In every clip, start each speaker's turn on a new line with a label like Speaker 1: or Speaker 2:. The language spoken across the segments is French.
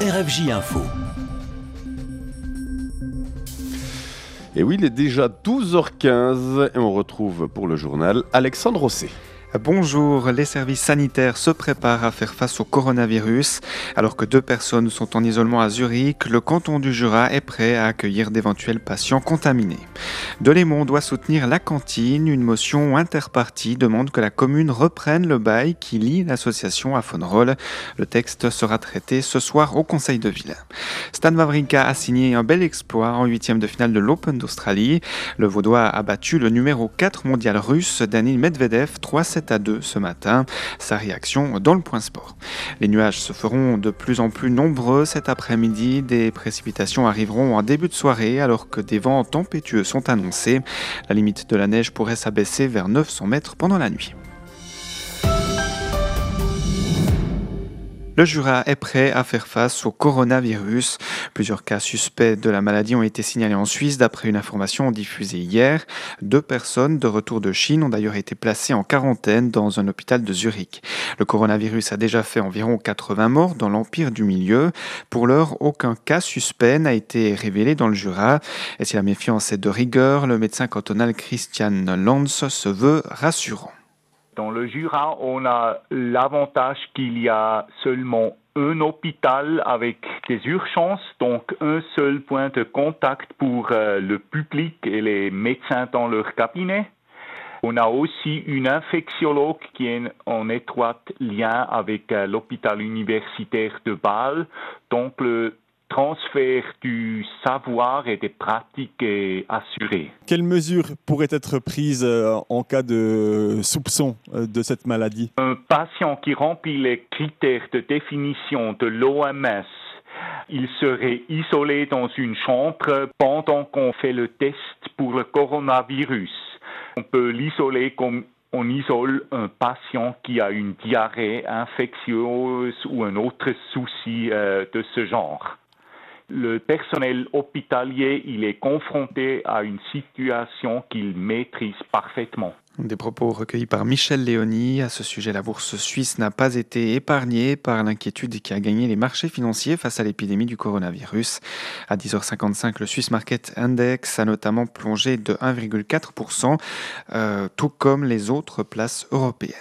Speaker 1: RFJ Info.
Speaker 2: Et oui, il est déjà 12h15 et on retrouve pour le journal Alexandre Rosset.
Speaker 3: Bonjour, les services sanitaires se préparent à faire face au coronavirus. Alors que 2 personnes sont en isolement à Zurich, le canton du Jura est prêt à accueillir d'éventuels patients contaminés. Delémont doit soutenir la cantine. Une motion interpartie demande que la commune reprenne le bail qui lie l'association à Faunroll. Le texte sera traité ce soir au Conseil de ville. Stan Wawrinka a signé un bel exploit en 8e de finale de l'Open d'Australie. Le Vaudois a battu le numéro 4 mondial russe Danil Medvedev 3-7-2 ce matin. Sa réaction dans le point sport. Les nuages se feront de plus en plus nombreux cet après-midi. Des précipitations arriveront en début de soirée alors que des vents tempétueux sont annoncés. La limite de la neige pourrait s'abaisser vers 900 mètres pendant la nuit. Le Jura est prêt à faire face au coronavirus. Plusieurs cas suspects de la maladie ont été signalés en Suisse d'après une information diffusée hier. 2 personnes de retour de Chine ont d'ailleurs été placées en quarantaine dans un hôpital de Zurich. Le coronavirus a déjà fait environ 80 morts dans l'Empire du Milieu. Pour l'heure, aucun cas suspect n'a été révélé dans le Jura. Et si la méfiance est de rigueur, le médecin cantonal Christian Lanz se veut rassurant.
Speaker 4: Dans le Jura, on a l'avantage qu'il y a seulement un hôpital avec des urgences, donc un seul point de contact pour le public et les médecins dans leur cabinet. On a aussi une infectiologue qui est en étroit lien avec l'hôpital universitaire de Bâle, donc le transfert du savoir et des pratiques est assuré.
Speaker 5: Quelles mesures pourraient être prises en cas de soupçon de cette maladie ?
Speaker 4: Un patient qui remplit les critères de définition de l'OMS, il serait isolé dans une chambre pendant qu'on fait le test pour le coronavirus. On peut l'isoler comme on isole un patient qui a une diarrhée infectieuse ou un autre souci de ce genre. Le personnel hospitalier, il est confronté à une situation qu'il maîtrise parfaitement.
Speaker 3: Des propos recueillis par Michel Léony. À ce sujet, la bourse suisse n'a pas été épargnée par l'inquiétude qui a gagné les marchés financiers face à l'épidémie du coronavirus. À 10h55, le Swiss Market Index a notamment plongé de 1,4%, tout comme les autres places européennes.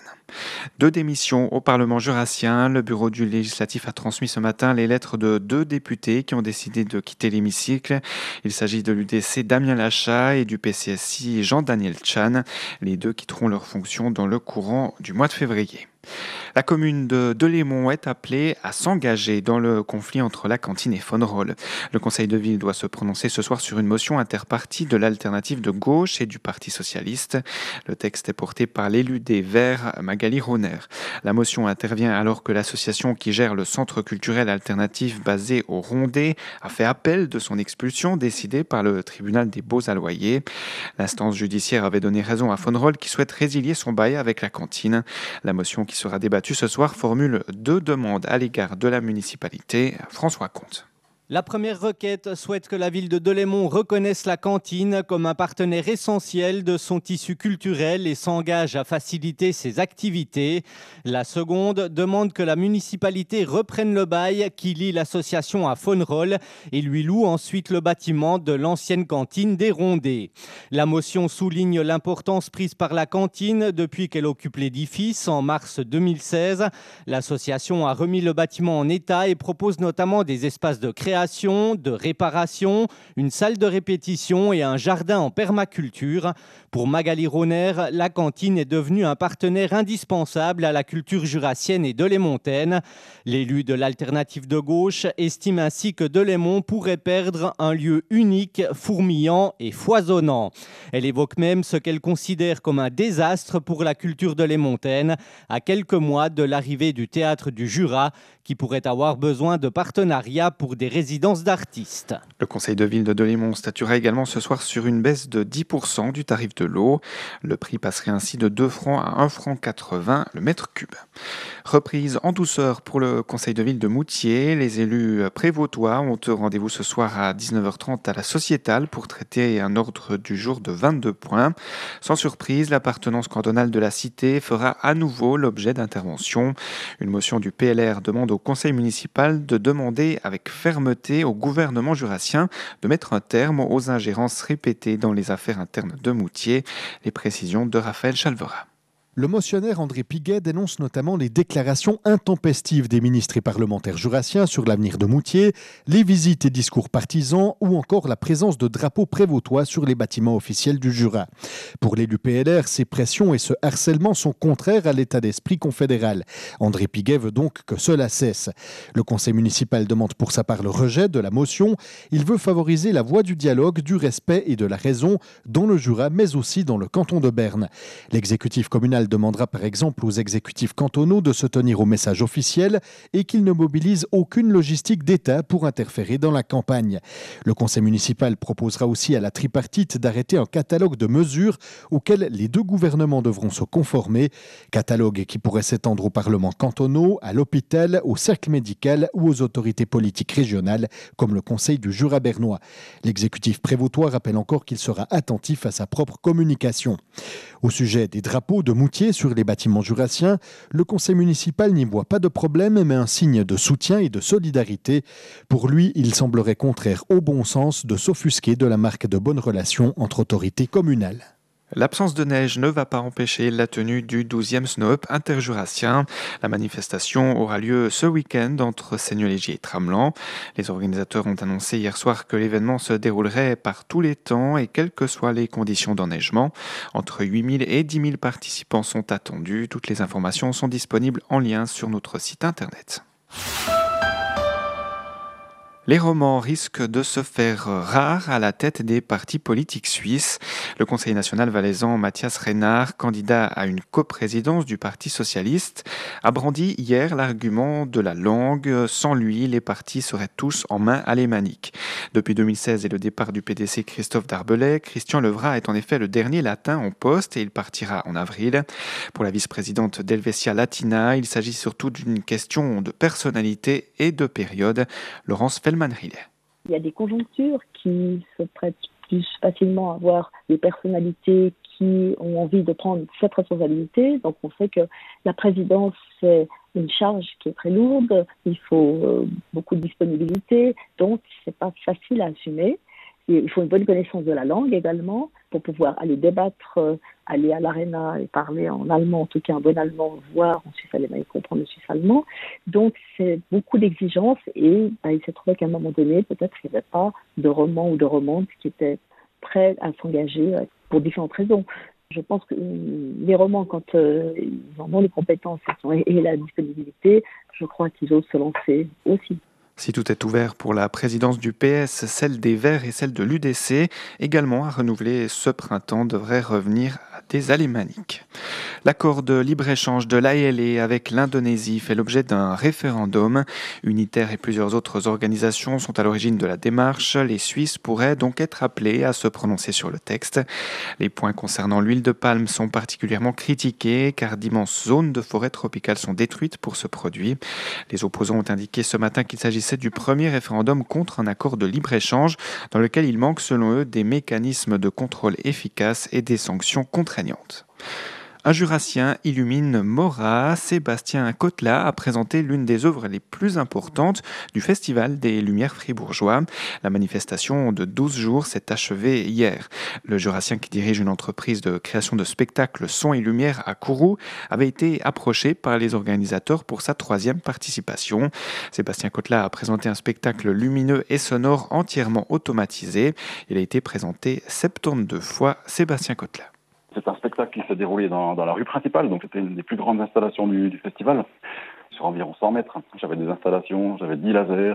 Speaker 3: 2 démissions au Parlement jurassien. Le bureau du législatif a transmis ce matin les lettres de 2 députés qui ont décidé de quitter l'hémicycle. Il s'agit de l'UDC Damien Lachat et du PCSI Jean-Daniel Chan. Les 2 quitteront leurs fonctions dans le courant du mois de février. La commune de Delémont est appelée à s'engager dans le conflit entre la cantine et Faunroll. Le conseil de ville doit se prononcer ce soir sur une motion interpartie de l'alternative de gauche et du Parti socialiste. Le texte est porté par l'élu des Verts, Magali Rohner. La motion intervient alors que l'association qui gère le centre culturel alternatif basé au Rondet a fait appel de son expulsion décidée par le tribunal des Beaux-Alloyers. L'instance judiciaire avait donné raison à Faunroll qui souhaite résilier son bail avec la cantine. La motion qui sera débattue ce soir formule 2 demandes à l'égard de la municipalité. François Comte.
Speaker 6: La première requête souhaite que la ville de Delémont reconnaisse la cantine comme un partenaire essentiel de son tissu culturel et s'engage à faciliter ses activités. La seconde demande que la municipalité reprenne le bail qui lie l'association à Faunroll et lui loue ensuite le bâtiment de l'ancienne cantine des Rondets. La motion souligne l'importance prise par la cantine depuis qu'elle occupe l'édifice en mars 2016. L'association a remis le bâtiment en état et propose notamment des espaces de création, de réparation, une salle de répétition et un jardin en permaculture. Pour Magali Rohner, la cantine est devenue un partenaire indispensable à la culture jurassienne et delémontaine. L'élu de l'alternative de gauche estime ainsi que Delémont pourrait perdre un lieu unique, fourmillant et foisonnant. Elle évoque même ce qu'elle considère comme un désastre pour la culture delémontaine, à quelques mois de l'arrivée du théâtre du Jura, qui pourrait avoir besoin de partenariats pour des résidences d'artistes.
Speaker 3: Le conseil de ville de Delémont statuera également ce soir sur une baisse de 10% du tarif de l'eau. Le prix passerait ainsi de 2 francs à 1,80 franc le mètre cube. Reprise en douceur pour le conseil de ville de Moutier. Les élus prévôtois ont rendez-vous ce soir à 19h30 à la Sociétale pour traiter un ordre du jour de 22 points. Sans surprise, l'appartenance cantonale de la cité fera à nouveau l'objet d'interventions. Une motion du PLR demande au conseil municipal de demander avec fermeté au gouvernement jurassien de mettre un terme aux ingérences répétées dans les affaires internes de Moutier. Les précisions de Raphaël Chalvera.
Speaker 1: Le motionnaire André Piguet dénonce notamment les déclarations intempestives des ministres et parlementaires jurassiens sur l'avenir de Moutier, les visites et discours partisans ou encore la présence de drapeaux prévôtois sur les bâtiments officiels du Jura. Pour l'élu PLR, ces pressions et ce harcèlement sont contraires à l'état d'esprit confédéral. André Piguet veut donc que cela cesse. Le conseil municipal demande pour sa part le rejet de la motion. Il veut favoriser la voie du dialogue, du respect et de la raison dans le Jura, mais aussi dans le canton de Berne. L'exécutif communal demandera par exemple aux exécutifs cantonaux de se tenir au message officiel et qu'ils ne mobilisent aucune logistique d'État pour interférer dans la campagne. Le conseil municipal proposera aussi à la tripartite d'arrêter un catalogue de mesures auxquelles les deux gouvernements devront se conformer, catalogue qui pourrait s'étendre aux parlements cantonaux, à l'hôpital, au cercle médical ou aux autorités politiques régionales comme le conseil du Jura bernois. L'exécutif prévôtois rappelle encore qu'il sera attentif à sa propre communication. Au sujet des drapeaux de Moutier sur les bâtiments jurassiens, le conseil municipal n'y voit pas de problème, mais un signe de soutien et de solidarité. Pour lui, il semblerait contraire au bon sens de s'offusquer de la marque de bonnes relations entre autorités communales.
Speaker 3: L'absence de neige ne va pas empêcher la tenue du 12e Snow-Up interjurassien. La manifestation aura lieu ce week-end entre Seignelay et Tramelan. Les organisateurs ont annoncé hier soir que l'événement se déroulerait par tous les temps et quelles que soient les conditions d'enneigement. Entre 8 000 et 10 000 participants sont attendus. Toutes les informations sont disponibles en lien sur notre site internet. Les romans risquent de se faire rares à la tête des partis politiques suisses. Le Conseil national valaisan Mathias Reinhardt, candidat à une coprésidence du Parti socialiste, a brandi hier l'argument de la langue. Sans lui, les partis seraient tous en main alémanique. Depuis 2016 et le départ du PDC Christophe Darbelay, Christian Levrat est en effet le dernier latin en poste et il partira en avril. Pour la vice-présidente d'Helvetia Latina, il s'agit surtout d'une question de personnalité et de période. Laurence Fellman.
Speaker 7: Il y a des conjonctures qui se prêtent plus facilement à voir des personnalités qui ont envie de prendre cette responsabilité. Donc on sait que la présidence, c'est une charge qui est très lourde, il faut beaucoup de disponibilité, donc c'est pas facile à assumer. Il faut une bonne connaissance de la langue également pour pouvoir aller débattre, aller à l'aréna et parler en allemand, en tout cas en bon allemand, voire en suisse allemand et comprendre le suisse allemand. Donc c'est beaucoup d'exigences et il s'est trouvé qu'à un moment donné, peut-être qu'il n'y avait pas de roman ou de romance qui étaient prêts à s'engager pour différentes raisons. Je pense que les romans, quand ils en ont les compétences et la disponibilité, je crois qu'ils osent se lancer aussi.
Speaker 3: Si tout est ouvert pour la présidence du PS, celle des Verts et celle de l'UDC, également à renouveler ce printemps, devrait revenir à des alémaniques. L'accord de libre-échange de l'ALE avec l'Indonésie fait l'objet d'un référendum. Unitaire et plusieurs autres organisations sont à l'origine de la démarche. Les Suisses pourraient donc être appelés à se prononcer sur le texte. Les points concernant l'huile de palme sont particulièrement critiqués car d'immenses zones de forêt tropicale sont détruites pour ce produit. Les opposants ont indiqué ce matin qu'il s'agissait du premier référendum contre un accord de libre-échange dans lequel il manque selon eux des mécanismes de contrôle efficaces et des sanctions contraignantes. Un jurassien illumine Morat. Sébastien Cotla a présenté l'une des œuvres les plus importantes du Festival des Lumières fribourgeois. La manifestation de 12 jours s'est achevée hier. Le jurassien qui dirige une entreprise de création de spectacles son et lumière à Kourou avait été approché par les organisateurs pour sa 3e participation. Sébastien Cotla a présenté un spectacle lumineux et sonore entièrement automatisé. Il a été présenté 72 fois. Sébastien Cotla.
Speaker 8: C'est un spectacle qui s'est déroulé dans la rue principale, donc c'était une des plus grandes installations du festival, sur environ 100 mètres. J'avais des installations, j'avais 10 lasers,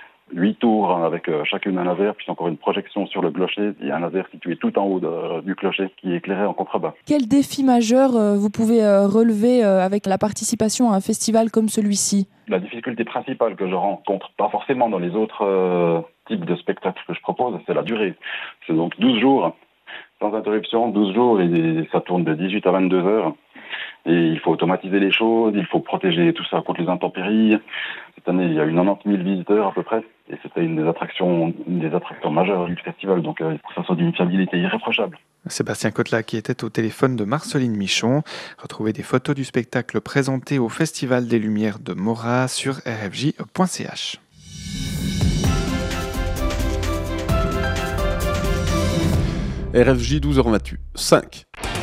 Speaker 8: 8 tours avec chacune un laser, puis encore une projection sur le clocher, et un laser situé tout en haut du clocher qui éclairait en contrebas.
Speaker 9: Quel défi majeur vous pouvez relever avec la participation à un festival comme celui-ci ?
Speaker 8: La difficulté principale que je rencontre, pas forcément dans les autres types de spectacles que je propose, c'est la durée. C'est donc 12 jours. Sans interruption, 12 jours, et ça tourne de 18 à 22 heures. Et il faut automatiser les choses, il faut protéger tout ça contre les intempéries. Cette année, il y a eu 90 000 visiteurs à peu près, et c'était une des attractions majeures du festival, donc il faut que ça soit d'une fiabilité irréprochable.
Speaker 3: Sébastien Cotelat qui était au téléphone de Marceline Michon. Retrouvez des photos du spectacle présenté au Festival des Lumières de Morat sur rfj.ch.
Speaker 2: RFJ 12h25.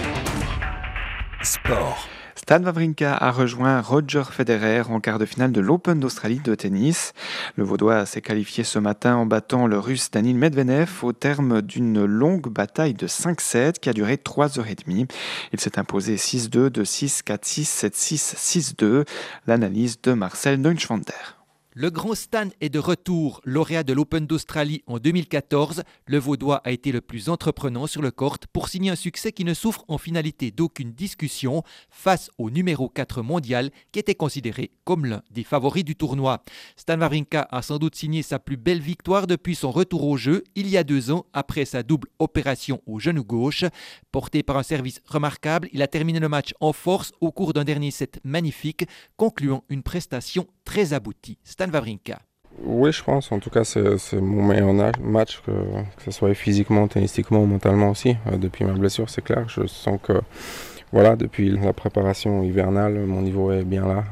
Speaker 10: Sport.
Speaker 3: Stan Wawrinka a rejoint Roger Federer en quart de finale de l'Open d'Australie de tennis. Le Vaudois s'est qualifié ce matin en battant le Russe Danil Medvedev au terme d'une longue bataille de 5-7 qui a duré 3h30. Il s'est imposé 6-2, 2-6, 4-6, 7-6, 6-2. L'analyse de Marcel Neunschwander.
Speaker 10: Le grand Stan est de retour. Lauréat de l'Open d'Australie en 2014, le Vaudois a été le plus entreprenant sur le court pour signer un succès qui ne souffre en finalité d'aucune discussion face au numéro 4 mondial qui était considéré comme l'un des favoris du tournoi. Stan Wawrinka a sans doute signé sa plus belle victoire depuis son retour au jeu il y a 2 ans après sa double opération au genou gauche. Porté par un service remarquable, il a terminé le match en force au cours d'un dernier set magnifique, concluant une prestation très aboutie. Stan Wawrinka.
Speaker 11: Oui, je pense. En tout cas, c'est mon meilleur match, que ce soit physiquement, tennistiquement ou mentalement aussi. Depuis ma blessure, c'est clair. Je sens que depuis la préparation hivernale, mon niveau est bien là.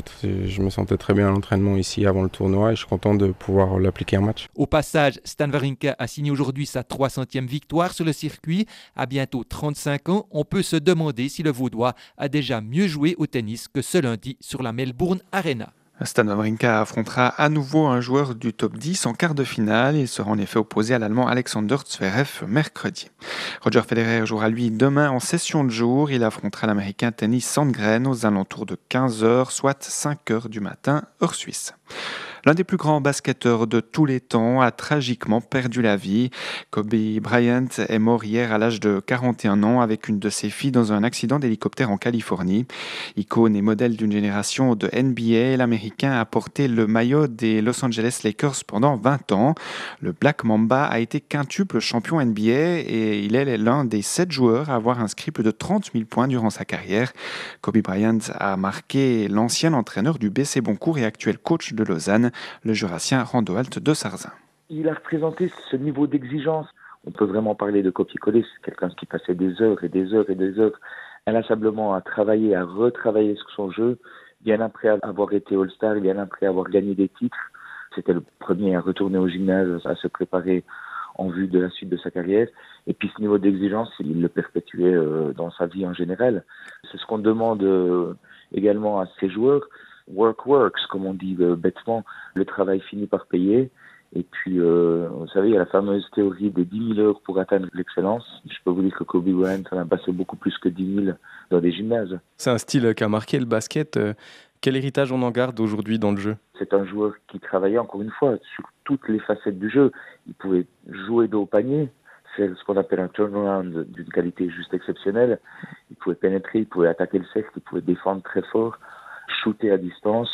Speaker 11: Je me sentais très bien à l'entraînement ici avant le tournoi et je suis content de pouvoir l'appliquer en match.
Speaker 10: Au passage, Stan Wawrinka a signé aujourd'hui sa 300e victoire sur le circuit. À bientôt 35 ans, on peut se demander si le Vaudois a déjà mieux joué au tennis que ce lundi sur la Melbourne Arena.
Speaker 3: Stan Wawrinka affrontera à nouveau un joueur du top 10 en quart de finale. Il sera en effet opposé à l'Allemand Alexander Zverev mercredi. Roger Federer jouera lui demain en session de jour. Il affrontera l'Américain Tennys Sandgren aux alentours de 15h, soit 5h du matin, heure suisse. L'un des plus grands basketteurs de tous les temps a tragiquement perdu la vie. Kobe Bryant est mort hier à l'âge de 41 ans avec une de ses filles dans un accident d'hélicoptère en Californie. Icône et modèle d'une génération de NBA, l'Américain a porté le maillot des Los Angeles Lakers pendant 20 ans. Le Black Mamba a été quintuple champion NBA et il est l'un des 7 joueurs à avoir inscrit plus de 30 000 points durant sa carrière. Kobe Bryant a marqué l'ancien entraîneur du BC Boncourt et actuel coach de Lausanne, le Jurassien Randoalt de Sarzin.
Speaker 12: Il a représenté ce niveau d'exigence. On peut vraiment parler de copier-coller. C'est quelqu'un qui passait des heures et des heures et des heures inlassablement à travailler, à retravailler sur son jeu. Bien après avoir été All-Star, bien après avoir gagné des titres. C'était le premier à retourner au gymnase, à se préparer en vue de la suite de sa carrière. Et puis ce niveau d'exigence, il le perpétuait dans sa vie en général. C'est ce qu'on demande également à ses joueurs. Work works, comme on dit bêtement, le travail finit par payer. Et puis, vous savez, il y a la fameuse théorie des 10 000 heures pour atteindre l'excellence. Je peux vous dire que Kobe Bryant en a passé beaucoup plus que 10 000 dans des gymnases.
Speaker 13: C'est un style qui a marqué le basket. Quel héritage on en garde aujourd'hui dans le jeu ?
Speaker 12: C'est un joueur qui travaillait, encore une fois, sur toutes les facettes du jeu. Il pouvait jouer dos au panier, faire ce qu'on appelle un turnaround d'une qualité juste exceptionnelle. Il pouvait pénétrer, il pouvait attaquer le cercle, il pouvait défendre très fort, shooter à distance.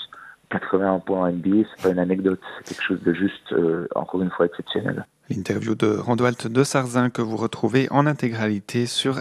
Speaker 12: 81 points en NBA, c'est pas une anecdote, c'est quelque chose de juste, encore une fois, exceptionnel.
Speaker 3: L'interview de Randoalt de Sarzin que vous retrouvez en intégralité sur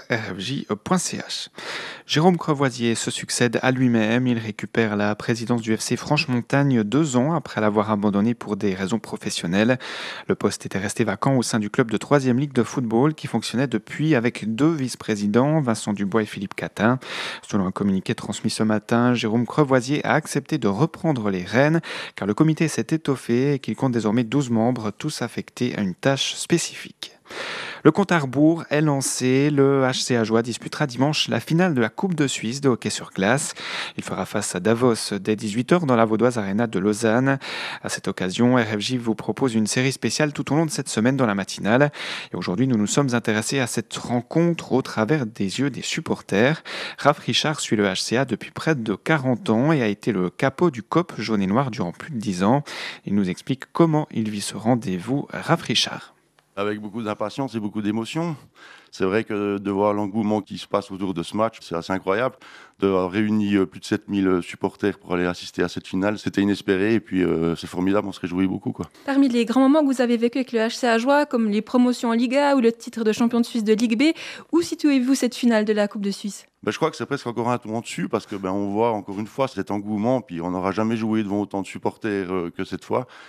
Speaker 3: rfj.ch. Jérôme Crevoisier se succède à lui-même. Il récupère la présidence du FC Franche-Montagne 2 ans après l'avoir abandonné pour des raisons professionnelles. Le poste était resté vacant au sein du club de 3e Ligue de football qui fonctionnait depuis avec 2 vice-présidents, Vincent Dubois et Philippe Catin. Selon un communiqué transmis ce matin, Jérôme Crevoisier a accepté de reprendre les rênes car le comité s'est étoffé et qu'il compte désormais 12 membres, tous affectés à une tâche spécifique. Le compte à rebours est lancé. Le HC Ajoie disputera dimanche la finale de la Coupe de Suisse de hockey sur glace. Il fera face à Davos dès 18h dans la Vaudoise Arena de Lausanne. À cette occasion, RFJ vous propose une série spéciale tout au long de cette semaine dans la matinale. Et aujourd'hui, nous nous sommes intéressés à cette rencontre au travers des yeux des supporters. Raph Richard suit le HCA depuis près de 40 ans et a été le capot du COP jaune et noir durant plus de 10 ans. Il nous explique comment il vit ce rendez-vous. Raph Richard.
Speaker 14: Avec beaucoup d'impatience et beaucoup d'émotion. C'est vrai que de voir l'engouement qui se passe autour de ce match, c'est assez incroyable. D'avoir réuni plus de 7000 supporters pour aller assister à cette finale, c'était inespéré et puis c'est formidable, on se réjouit beaucoup, quoi.
Speaker 15: Parmi les grands moments que vous avez vécu avec le HC Ajoie, comme les promotions en Liga ou le titre de champion de Suisse de Ligue B, où situez-vous cette finale de la Coupe de Suisse ?
Speaker 14: Je crois que c'est presque encore un tour en dessus parce que on voit encore une fois cet engouement, puis on n'aura jamais joué devant autant de supporters que cette fois.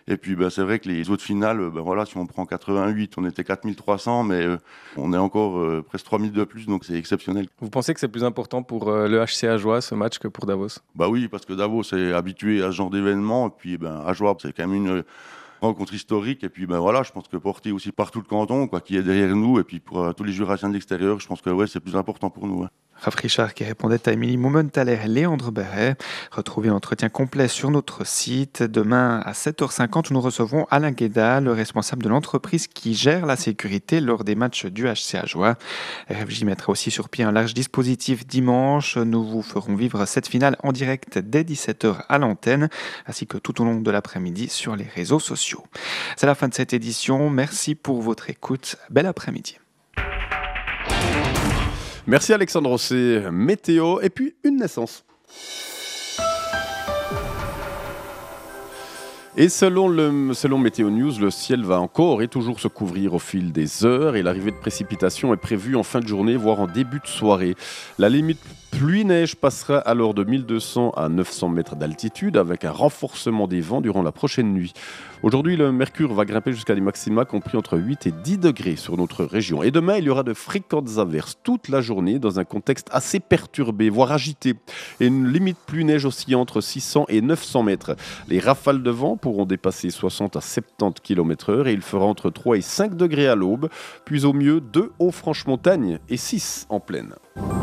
Speaker 14: Et puis c'est vrai que les autres finales, voilà, si on prend 88, on était 4300, mais on est encore presque 3000 de plus, donc c'est exceptionnel.
Speaker 13: Vous pensez que c'est plus important pour le HC Ajoie ce match que pour Davos?
Speaker 14: Bah oui, parce que Davos est habitué à ce genre d'événement, et puis Ajoie, c'est quand même une rencontre historique, et puis voilà, je pense que porter aussi par tout le canton, qui est derrière nous, et puis pour tous les Jurassiens de l'extérieur, je pense que c'est plus important pour nous.
Speaker 3: Raph Richard qui répondait à Émilie Mumenthaler et Léandre Berret. Retrouvez l'entretien complet sur notre site. Demain à 7h50, nous recevrons Alain Guéda, le responsable de l'entreprise qui gère la sécurité lors des matchs du HC Ajoie. RFJ mettra aussi sur pied un large dispositif dimanche. Nous vous ferons vivre cette finale en direct dès 17h à l'antenne, ainsi que tout au long de l'après-midi sur les réseaux sociaux. C'est la fin de cette édition. Merci pour votre écoute. Bel après-midi.
Speaker 2: Merci Alexandre Rosset. Météo et puis une naissance. Et selon Météo News, le ciel va encore et toujours se couvrir au fil des heures et l'arrivée de précipitations est prévue en fin de journée, voire en début de soirée. La limite pluie-neige passera alors de 1200 à 900 mètres d'altitude avec un renforcement des vents durant la prochaine nuit. Aujourd'hui, le mercure va grimper jusqu'à des maxima compris entre 8 et 10 degrés sur notre région. Et demain, il y aura de fréquentes averses toute la journée dans un contexte assez perturbé, voire agité. Et une limite pluie-neige aussi entre 600 et 900 mètres. Les rafales de vent pourront dépasser 60 à 70 km/h et il fera entre 3 et 5 degrés à l'aube, puis au mieux 2 hauts franches montagnes et 6 en plaine.